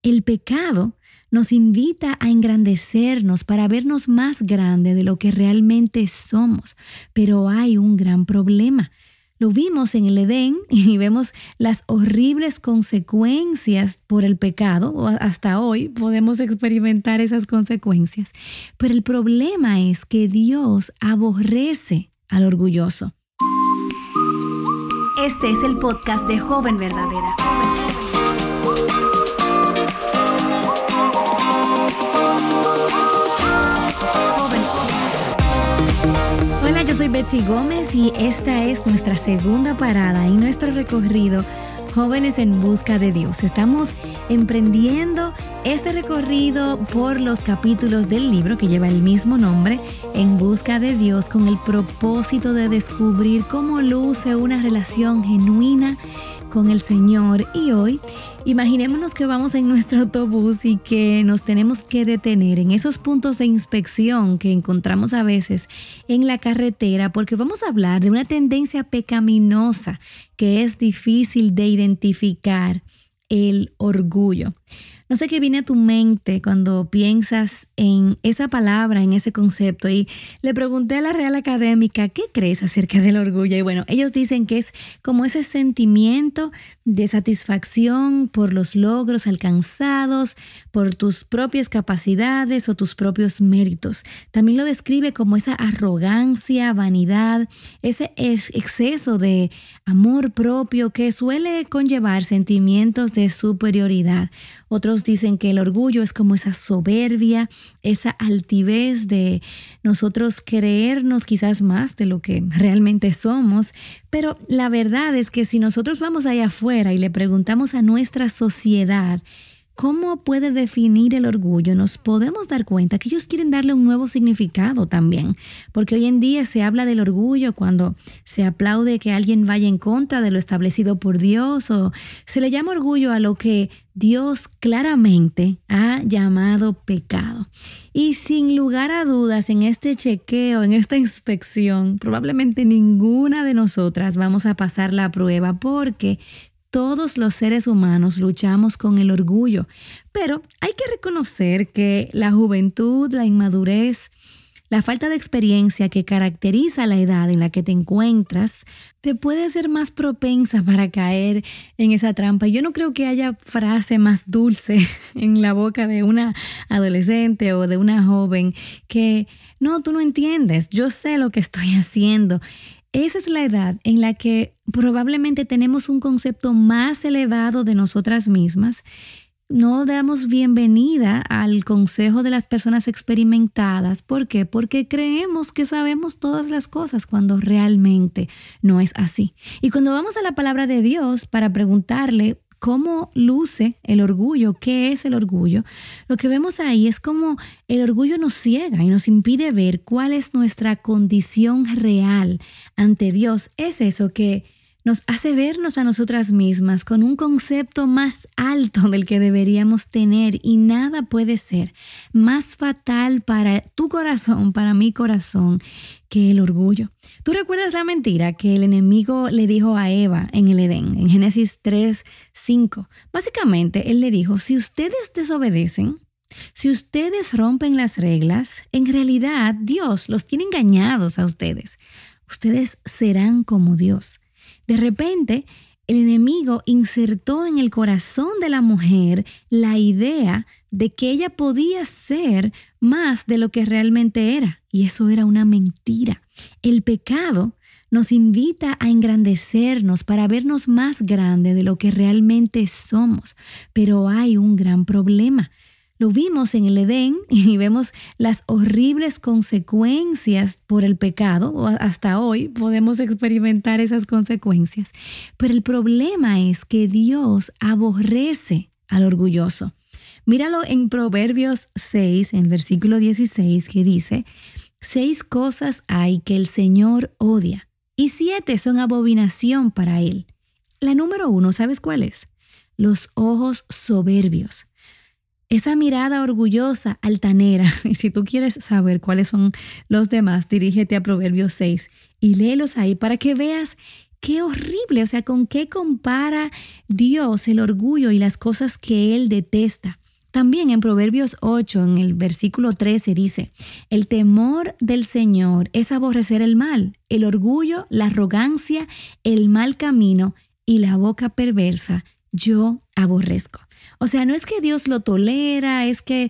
El pecado nos invita a engrandecernos para vernos más grande de lo que realmente somos, pero hay un gran problema. Lo vimos en el Edén y vemos las horribles consecuencias por el pecado, o hasta hoy podemos experimentar esas consecuencias. Pero el problema es que Dios aborrece al orgulloso. Este es el podcast de Joven Verdadera. Hola, yo soy Betsy Gómez y esta es nuestra segunda parada en nuestro recorrido Jóvenes en Busca de Dios. Estamos emprendiendo este recorrido por los capítulos del libro que lleva el mismo nombre, En Busca de Dios, con el propósito de descubrir cómo luce una relación genuina con el Señor. Y hoy, imaginémonos que vamos en nuestro autobús y que nos tenemos que detener en esos puntos de inspección que encontramos a veces en la carretera, porque vamos a hablar de una tendencia pecaminosa que es difícil de identificar: el orgullo. No sé qué viene a tu mente cuando piensas en esa palabra, en ese concepto. Y le pregunté a la Real Académica, ¿qué crees acerca del orgullo? Y bueno, ellos dicen que es como ese sentimiento de satisfacción por los logros alcanzados, por tus propias capacidades o tus propios méritos. También lo describe como esa arrogancia, vanidad, ese exceso de amor propio que suele conllevar sentimientos de superioridad. Otros dicen que el orgullo es como esa soberbia, esa altivez de nosotros creernos quizás más de lo que realmente somos. Pero la verdad es que si nosotros vamos allá afuera y le preguntamos a nuestra sociedad ¿cómo puede definir el orgullo?, nos podemos dar cuenta que ellos quieren darle un nuevo significado también. Porque hoy en día se habla del orgullo cuando se aplaude que alguien vaya en contra de lo establecido por Dios, o se le llama orgullo a lo que Dios claramente ha llamado pecado. Y sin lugar a dudas, en este chequeo, en esta inspección, probablemente ninguna de nosotras vamos a pasar la prueba, porque todos los seres humanos luchamos con el orgullo, pero hay que reconocer que la juventud, la inmadurez, la falta de experiencia que caracteriza la edad en la que te encuentras te puede hacer más propensa para caer en esa trampa. Yo no creo que haya frase más dulce en la boca de una adolescente o de una joven que no, tú no entiendes, yo sé lo que estoy haciendo. Esa es la edad en la que probablemente tenemos un concepto más elevado de nosotras mismas. No damos bienvenida al consejo de las personas experimentadas. ¿Por qué? Porque creemos que sabemos todas las cosas cuando realmente no es así. Y cuando vamos a la palabra de Dios para preguntarle ¿cómo luce el orgullo? ¿Qué es el orgullo? Lo que vemos ahí es cómo el orgullo nos ciega y nos impide ver cuál es nuestra condición real ante Dios. Es eso que nos hace vernos a nosotras mismas con un concepto más alto del que deberíamos tener, y nada puede ser más fatal para tu corazón, para mi corazón, que el orgullo. ¿Tú recuerdas la mentira que el enemigo le dijo a Eva en el Edén, en Génesis 3:5? Básicamente, él le dijo, si ustedes desobedecen, si ustedes rompen las reglas, en realidad Dios los tiene engañados a ustedes. Ustedes serán como Dios. De repente, el enemigo insertó en el corazón de la mujer la idea de que ella podía ser más de lo que realmente era. Y eso era una mentira. El pecado nos invita a engrandecernos para vernos más grande de lo que realmente somos. Pero hay un gran problema. Lo vimos en el Edén y vemos las horribles consecuencias por el pecado, o hasta hoy podemos experimentar esas consecuencias. Pero el problema es que Dios aborrece al orgulloso. Míralo en Proverbios 6, en el versículo 16, que dice, 6 cosas hay que el Señor odia, y 7 son abominación para Él. La número 1, ¿sabes cuál es? Los ojos soberbios. Esa mirada orgullosa, altanera. Y si tú quieres saber cuáles son los demás, dirígete a Proverbios 6 y léelos ahí para que veas qué horrible, o sea, ¿con qué compara Dios el orgullo y las cosas que Él detesta? También en Proverbios 8, en el versículo 13 dice, el temor del Señor es aborrecer el mal, el orgullo, la arrogancia, el mal camino y la boca perversa yo aborrezco. O sea, no es que Dios lo tolera, es que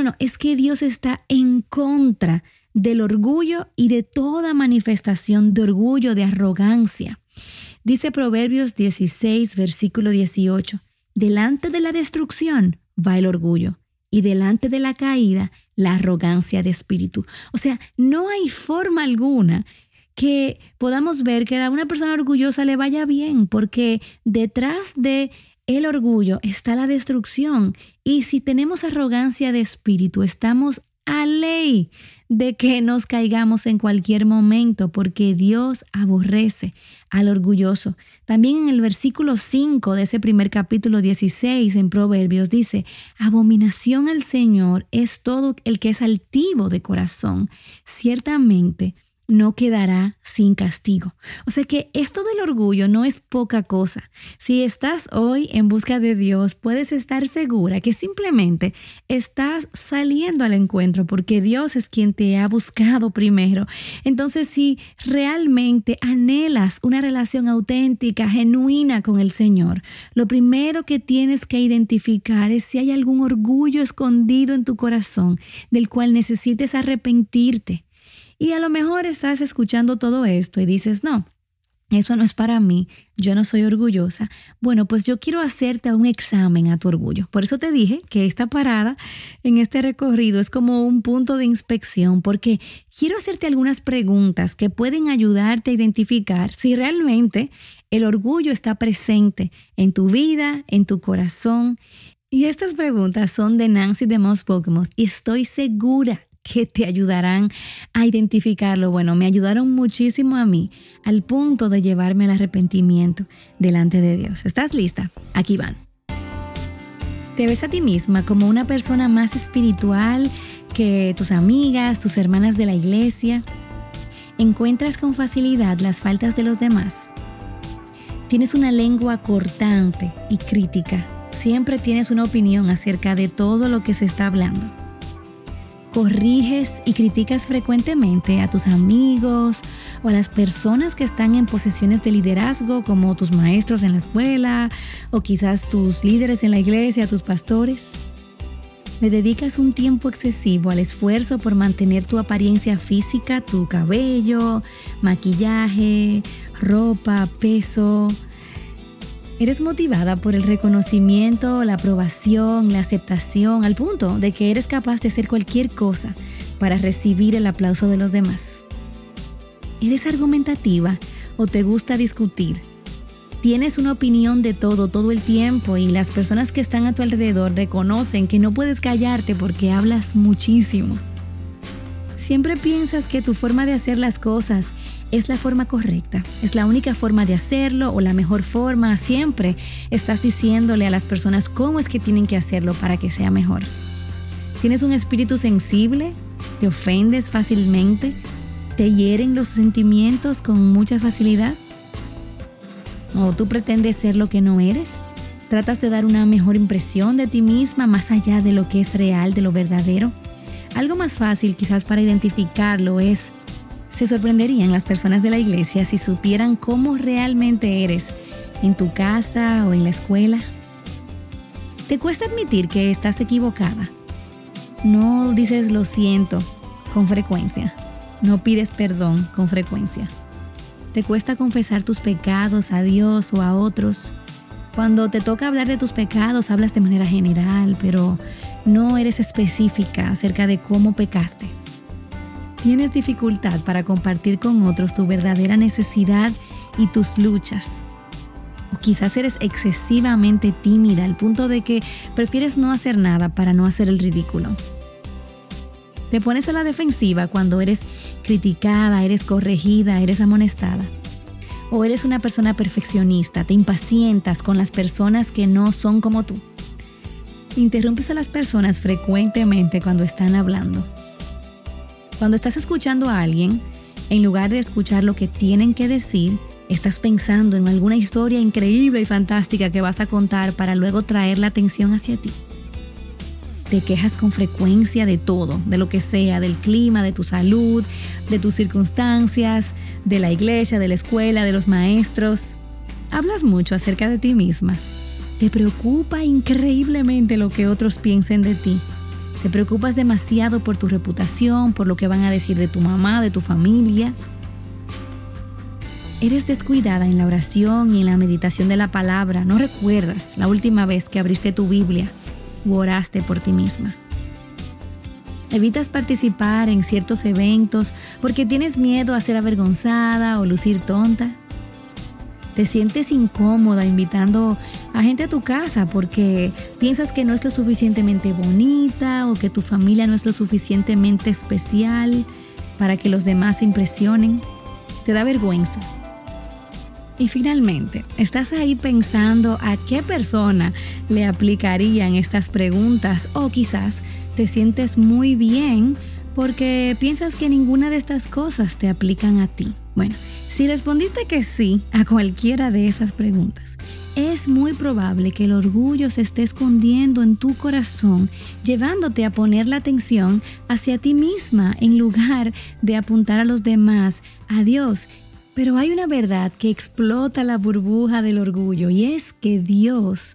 Dios está en contra del orgullo y de toda manifestación de orgullo, de arrogancia. Dice Proverbios 16, versículo 18, delante de la destrucción va el orgullo y delante de la caída la arrogancia de espíritu. O sea, no hay forma alguna que podamos ver que a una persona orgullosa le vaya bien, porque detrás de el orgullo está la destrucción. Y si tenemos arrogancia de espíritu, estamos a ley de que nos caigamos en cualquier momento, porque Dios aborrece al orgulloso. También en el versículo 5 de ese primer capítulo 16 en Proverbios dice, abominación al Señor es todo el que es altivo de corazón. Ciertamente no quedará sin castigo. O sea que esto del orgullo no es poca cosa. Si estás hoy en busca de Dios, puedes estar segura que simplemente estás saliendo al encuentro porque Dios es quien te ha buscado primero. Entonces, si realmente anhelas una relación auténtica, genuina con el Señor, lo primero que tienes que identificar es si hay algún orgullo escondido en tu corazón del cual necesites arrepentirte. Y a lo mejor estás escuchando todo esto y dices, no, eso no es para mí, yo no soy orgullosa. Bueno, pues yo quiero hacerte un examen a tu orgullo. Por eso te dije que esta parada en este recorrido es como un punto de inspección, porque quiero hacerte algunas preguntas que pueden ayudarte a identificar si realmente el orgullo está presente en tu vida, en tu corazón. Y estas preguntas son de Nancy DeMoss Wolgemuth y estoy segura que te ayudarán a identificarlo. Bueno, me ayudaron muchísimo a mí al punto de llevarme al arrepentimiento delante de Dios. ¿Estás lista? Aquí van. ¿Te ves a ti misma como una persona más espiritual que tus amigas, tus hermanas de la iglesia? ¿Encuentras con facilidad las faltas de los demás? ¿Tienes una lengua cortante y crítica? ¿Siempre tienes una opinión acerca de todo lo que se está hablando? ¿Corriges y criticas frecuentemente a tus amigos o a las personas que están en posiciones de liderazgo, como tus maestros en la escuela o quizás tus líderes en la iglesia, tus pastores? ¿Le dedicas un tiempo excesivo al esfuerzo por mantener tu apariencia física, tu cabello, maquillaje, ropa, peso? ¿Eres motivada por el reconocimiento, la aprobación, la aceptación, al punto de que eres capaz de hacer cualquier cosa para recibir el aplauso de los demás? ¿Eres argumentativa o te gusta discutir? ¿Tienes una opinión de todo el tiempo y las personas que están a tu alrededor reconocen que no puedes callarte porque hablas muchísimo? ¿Siempre piensas que tu forma de hacer las cosas es la forma correcta? ¿Es la única forma de hacerlo o la mejor forma? Siempre estás diciéndole a las personas cómo es que tienen que hacerlo para que sea mejor. ¿Tienes un espíritu sensible? ¿Te ofendes fácilmente? ¿Te hieren los sentimientos con mucha facilidad? ¿O tú pretendes ser lo que no eres? ¿Tratas de dar una mejor impresión de ti misma más allá de lo que es real, de lo verdadero? Algo más fácil quizás para identificarlo es: se sorprenderían las personas de la iglesia si supieran cómo realmente eres en tu casa o en la escuela. ¿Te cuesta admitir que estás equivocada? No dices lo siento con frecuencia. No pides perdón con frecuencia. ¿Te cuesta confesar tus pecados a Dios o a otros? Cuando te toca hablar de tus pecados, hablas de manera general, pero no eres específica acerca de cómo pecaste. ¿Tienes dificultad para compartir con otros tu verdadera necesidad y tus luchas? O quizás eres excesivamente tímida al punto de que prefieres no hacer nada para no hacer el ridículo. Te pones a la defensiva cuando eres criticada, eres corregida, eres amonestada. O eres una persona perfeccionista, te impacientas con las personas que no son como tú. Interrumpes a las personas frecuentemente cuando están hablando. Cuando estás escuchando a alguien, en lugar de escuchar lo que tienen que decir, Estás pensando en alguna historia increíble y fantástica que vas a contar para luego traer la atención hacia ti. Te quejas con frecuencia de todo, de lo que sea, del clima, de tu salud, de tus circunstancias, de la iglesia, de la escuela, de los maestros. Hablas mucho acerca de ti misma. Te preocupa increíblemente lo que otros piensen de ti. Te preocupas demasiado por tu reputación, por lo que van a decir de tu mamá, de tu familia. Eres descuidada en la oración y en la meditación de la palabra. No recuerdas la última vez que abriste tu Biblia o oraste por ti misma. Evitas participar en ciertos eventos porque tienes miedo a ser avergonzada o lucir tonta. Te sientes incómoda invitando a gente a tu casa porque piensas que no es lo suficientemente bonita o que tu familia no es lo suficientemente especial para que los demás se impresionen. Te da vergüenza. Y finalmente, estás ahí pensando a qué persona le aplicarían estas preguntas o quizás te sientes muy bien porque piensas que ninguna de estas cosas te aplican a ti. Bueno, si respondiste que sí a cualquiera de esas preguntas, es muy probable que el orgullo se esté escondiendo en tu corazón, llevándote a poner la atención hacia ti misma en lugar de apuntar a los demás, a Dios. Pero hay una verdad que explota la burbuja del orgullo y es que Dios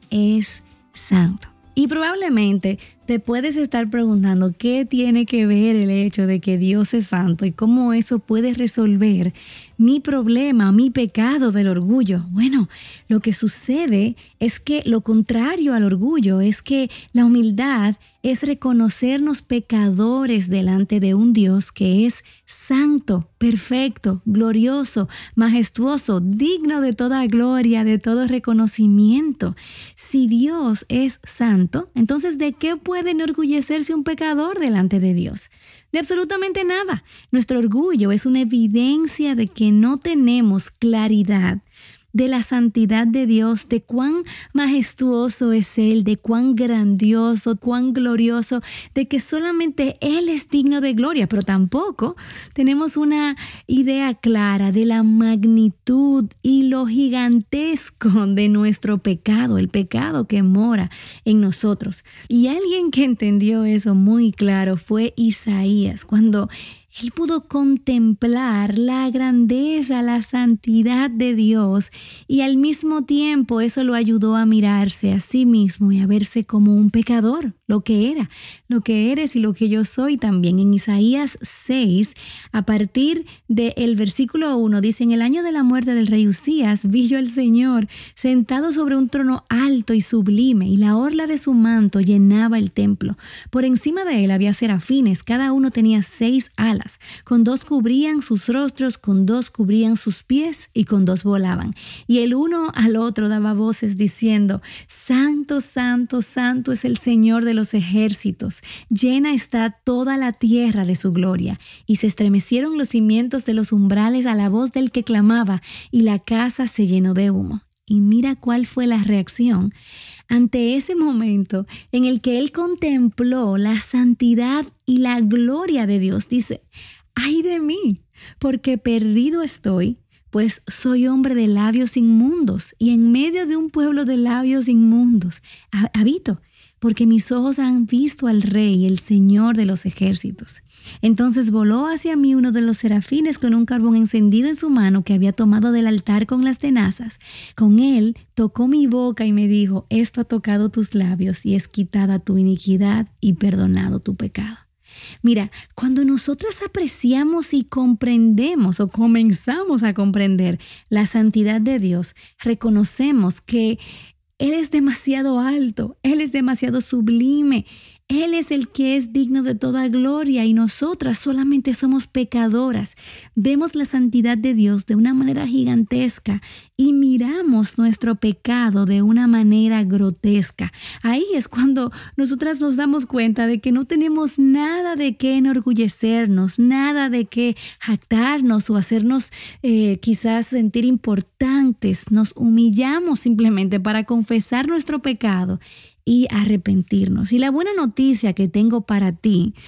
es santo. Y probablemente te puedes estar preguntando qué tiene que ver el hecho de que Dios es santo y cómo eso puede resolver mi problema, mi pecado del orgullo. Bueno, lo que sucede es que lo contrario al orgullo es que la humildad es reconocernos pecadores delante de un Dios que es santo, perfecto, glorioso, majestuoso, digno de toda gloria, de todo reconocimiento. Si Dios es santo, entonces ¿de qué puede enorgullecerse un pecador delante de Dios? De absolutamente nada. Nuestro orgullo es una evidencia de que no tenemos claridad de la santidad de Dios, de cuán majestuoso es Él, de cuán grandioso, cuán glorioso, de que solamente Él es digno de gloria, pero tampoco tenemos una idea clara de la magnitud y lo gigantesco de nuestro pecado, el pecado que mora en nosotros. Y alguien que entendió eso muy claro fue Isaías, cuando él pudo contemplar la grandeza, la santidad de Dios y al mismo tiempo eso lo ayudó a mirarse a sí mismo y a verse como un pecador, lo que era, lo que eres y lo que yo soy también. En Isaías 6, a partir del versículo 1, dice: en el año de la muerte del rey Usías, vi yo al Señor sentado sobre un trono alto y sublime, y la orla de su manto llenaba el templo. Por encima de él había serafines, cada uno tenía 6 alas. Con 2 cubrían sus rostros, con 2 cubrían sus pies y con 2 volaban. Y el uno al otro daba voces diciendo: Santo, santo, santo es el Señor de los ejércitos. Llena está toda la tierra de su gloria. Y se estremecieron los cimientos de los umbrales a la voz del que clamaba, y la casa se llenó de humo. Y mira cuál fue la reacción ante ese momento en el que él contempló la santidad y la gloria de Dios. Dice: ¡ay de mí! Porque perdido estoy, pues soy hombre de labios inmundos, y en medio de un pueblo de labios inmundos habito, porque mis ojos han visto al Rey, el Señor de los ejércitos. Entonces voló hacia mí uno de los serafines con un carbón encendido en su mano que había tomado del altar con las tenazas. Con él tocó mi boca y me dijo: esto ha tocado tus labios y es quitada tu iniquidad y perdonado tu pecado. Mira, cuando nosotras apreciamos y comprendemos o comenzamos a comprender la santidad de Dios, reconocemos que Él es demasiado alto, Él es demasiado sublime, Él es el que es digno de toda gloria y nosotras solamente somos pecadoras. Vemos la santidad de Dios de una manera gigantesca y miramos nuestro pecado de una manera grotesca. Ahí es cuando nosotras nos damos cuenta de que no tenemos nada de qué enorgullecernos, nada de qué jactarnos o hacernos quizás sentir importantes. Nos humillamos simplemente para confesar nuestro pecado y arrepentirnos. Y la buena noticia que tengo para ti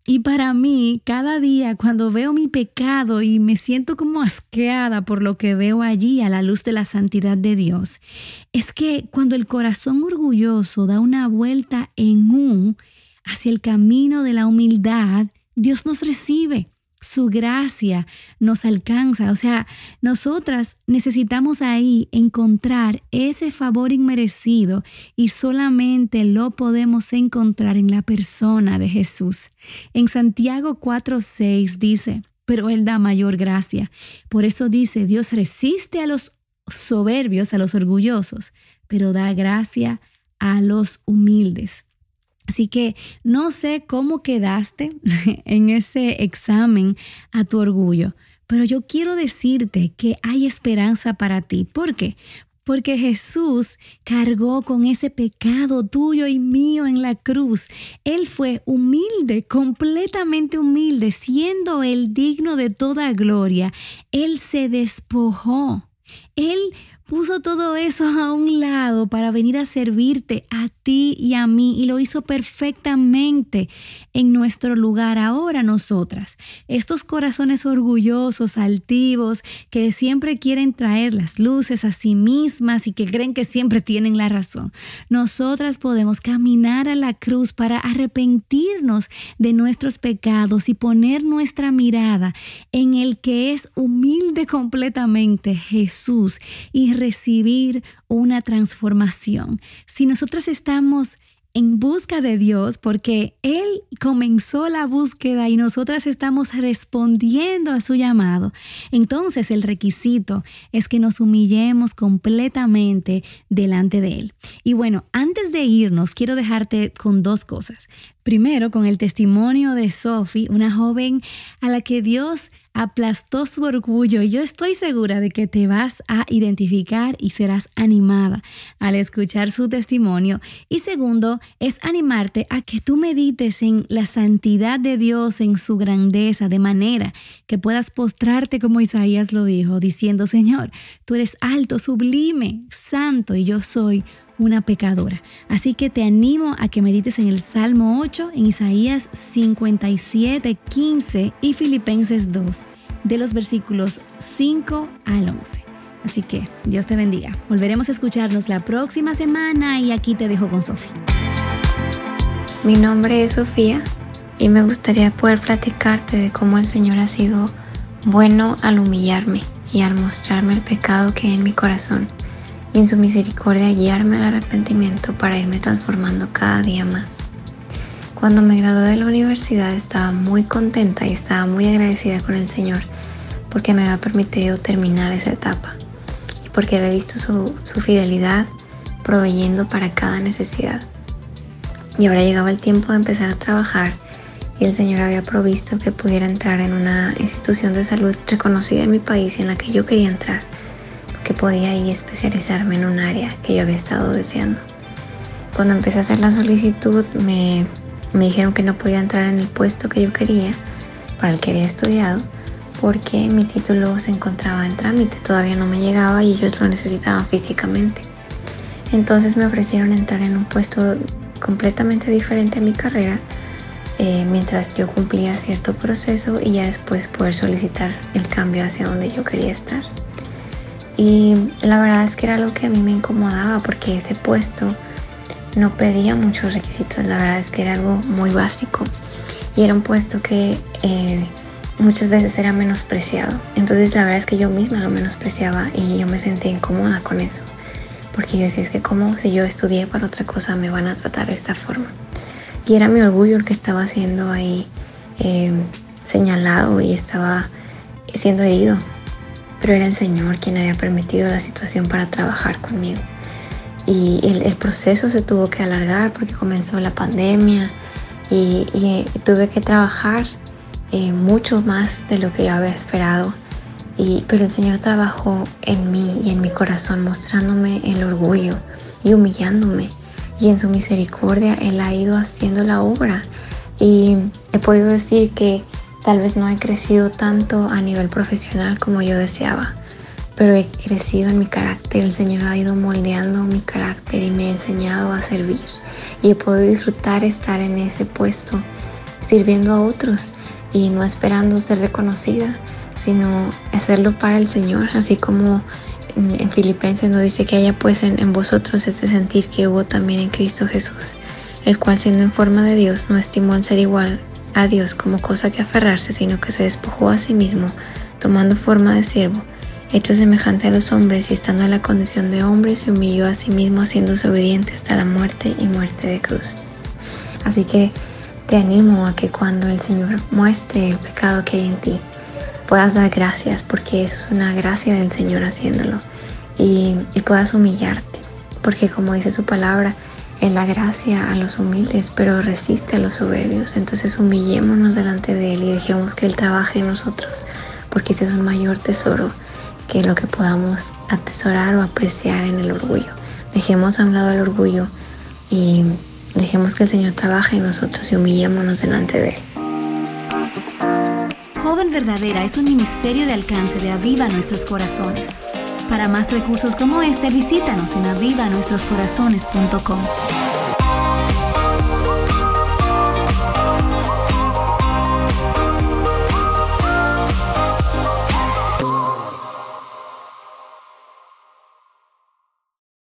Y para mí, cada día cuando veo mi pecado y me siento como asqueada por lo que veo allí a la luz de la santidad de Dios, es que cuando el corazón orgulloso da una vuelta en U hacia el camino de la humildad, Dios nos recibe. Su gracia nos alcanza. O sea, nosotras necesitamos ahí encontrar ese favor inmerecido y solamente lo podemos encontrar en la persona de Jesús. En Santiago 4:6 dice, pero Él da mayor gracia. Por eso dice, Dios resiste a los soberbios, a los orgullosos, pero da gracia a los humildes. Así que no sé cómo quedaste en ese examen a tu orgullo, pero yo quiero decirte que hay esperanza para ti. ¿Por qué? Porque Jesús cargó con ese pecado tuyo y mío en la cruz. Él fue humilde, completamente humilde, siendo Él digno de toda gloria. Él se despojó. Él puso todo eso a un lado para venir a servirte a ti y a mí y lo hizo perfectamente en nuestro lugar. Ahora nosotras, estos corazones orgullosos, altivos, que siempre quieren traer las luces a sí mismas y que creen que siempre tienen la razón, nosotras podemos caminar a la cruz para arrepentirnos de nuestros pecados y poner nuestra mirada en el que es humilde completamente, Jesús, y recibir una transformación. Si nosotras estamos en busca de Dios, porque Él comenzó la búsqueda y nosotras estamos respondiendo a su llamado, entonces el requisito es que nos humillemos completamente delante de Él. Y bueno, antes de irnos, quiero dejarte con dos cosas. Primero, con el testimonio de Sophie, una joven a la que Dios aplastó su orgullo. Yo estoy segura de que te vas a identificar y serás animada al escuchar su testimonio. Y segundo, es animarte a que tú medites en la santidad de Dios, en su grandeza, de manera que puedas postrarte como Isaías lo dijo, diciendo, Señor, tú eres alto, sublime, santo y yo soy una pecadora. Así que te animo a que medites en el Salmo 8, en Isaías 57:15 y Filipenses 2, de los versículos 5 al 11. Así que Dios te bendiga. Volveremos a escucharnos la próxima semana y aquí te dejo con Sofía. Mi nombre es Sofía y me gustaría poder platicarte de cómo el Señor ha sido bueno al humillarme y al mostrarme el pecado que hay en mi corazón, y en su misericordia guiarme al arrepentimiento para irme transformando cada día más. Cuando me gradué de la universidad estaba muy contenta y estaba muy agradecida con el Señor porque me había permitido terminar esa etapa y porque había visto su fidelidad proveyendo para cada necesidad. Y ahora llegaba el tiempo de empezar a trabajar y el Señor había provisto que pudiera entrar en una institución de salud reconocida en mi país y en la que yo quería entrar, que podía ahí especializarme en un área que yo había estado deseando. Cuando empecé a hacer la solicitud me dijeron que no podía entrar en el puesto que yo quería, para el que había estudiado, porque mi título se encontraba en trámite, todavía no me llegaba y ellos lo necesitaban físicamente. Entonces me ofrecieron entrar en un puesto completamente diferente a mi carrera, mientras yo cumplía cierto proceso y ya después poder solicitar el cambio hacia donde yo quería estar. Y la verdad es que era algo que a mí me incomodaba porque ese puesto no pedía muchos requisitos. La verdad es que era algo muy básico y era un puesto que muchas veces era menospreciado. Entonces la verdad es que yo misma lo menospreciaba y yo me sentía incómoda con eso, porque yo decía, es que como si yo estudié para otra cosa me van a tratar de esta forma. Y era mi orgullo el que estaba siendo ahí señalado y estaba siendo herido. Pero era el Señor quien había permitido la situación para trabajar conmigo. Y el proceso se tuvo que alargar porque comenzó la pandemia y tuve que trabajar mucho más de lo que yo había esperado. Pero el Señor trabajó en mí y en mi corazón, mostrándome el orgullo y humillándome. Y en su misericordia Él ha ido haciendo la obra. Y he podido decir que tal vez no he crecido tanto a nivel profesional como yo deseaba, pero he crecido en mi carácter. El Señor ha ido moldeando mi carácter y me ha enseñado a servir. Y he podido disfrutar estar en ese puesto sirviendo a otros y no esperando ser reconocida, sino hacerlo para el Señor, así como en Filipenses nos dice que haya pues en vosotros ese sentir que hubo también en Cristo Jesús, el cual siendo en forma de Dios no estimó el ser igual a Dios como cosa que aferrarse, sino que se despojó a sí mismo, tomando forma de siervo, hecho semejante a los hombres y estando en la condición de hombre, se humilló a sí mismo haciéndose obediente hasta la muerte y muerte de cruz. Así que te animo a que cuando el Señor muestre el pecado que hay en ti, puedas dar gracias, porque eso es una gracia del Señor haciéndolo, y puedas humillarte, porque como dice su palabra, Él da gracia a los humildes, pero resiste a los soberbios. Entonces humillémonos delante de Él y dejemos que Él trabaje en nosotros, porque ese es un mayor tesoro que lo que podamos atesorar o apreciar en el orgullo. Dejemos a un lado el orgullo y dejemos que el Señor trabaje en nosotros y humillémonos delante de Él. Joven Verdadera es un ministerio de alcance de Aviva Nuestros Corazones. Para más recursos como este, visítanos en avivanuestroscorazones.com.